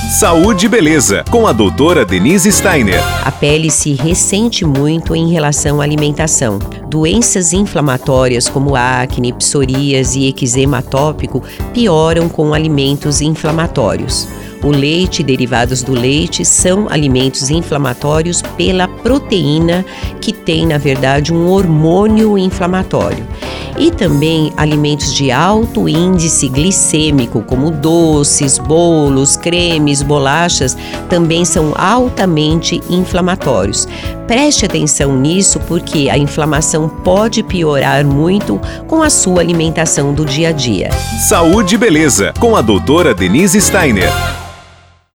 Saúde e Beleza, com a doutora Denise Steiner. A pele se ressente muito em relação à alimentação. Doenças inflamatórias como acne, psoríase e eczema atópico pioram com alimentos inflamatórios. O leite e derivados do leite são alimentos inflamatórios pela proteína que tem, na verdade, um hormônio inflamatório. E também alimentos de alto índice glicêmico, como doces, bolos, cremes, bolachas, também são altamente inflamatórios. Preste atenção nisso porque a inflamação pode piorar muito com a sua alimentação do dia a dia. Saúde e Beleza, com a doutora Denise Steiner.